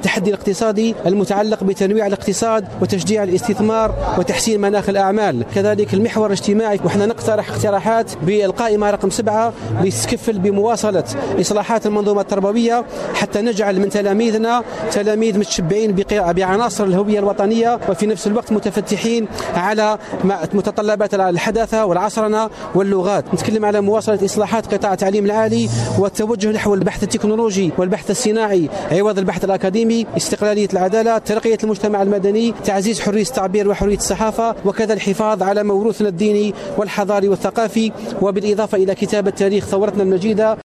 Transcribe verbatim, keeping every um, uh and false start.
التحدي الاقتصادي المتعلق بتنويع الاقتصاد وتشجيع الاستثمار وتحسين مناخ الأعمال. كذلك المحور الاجتماعي، وحنا نقترح اقتراحات بالقائمة رقم سبعة لتكفل بمواصلة إصلاحات المنظومة التربوية حتى نجعل من تلاميذنا تلاميذ متشبعين بعناصر الهوية الوطنية وفي نفس الوقت متفتحين على متطلبات الحداثة والعصرنة واللغات. نتكلم على مواصلة إصلاحات قطاع التعليم العالي والتوجه نحو البحث التكنولوجي والبحث الصناعي عوض البحث الأكاديمي، استقلالية العدالة، ترقية المجتمع المدني، تعزيز حرية التعبير وحرية الصحافة، وكذا الحفاظ على موروثنا الديني والحضاري والثقافي، وبالإضافة إلى كتابة تاريخ ثورتنا المجيدة.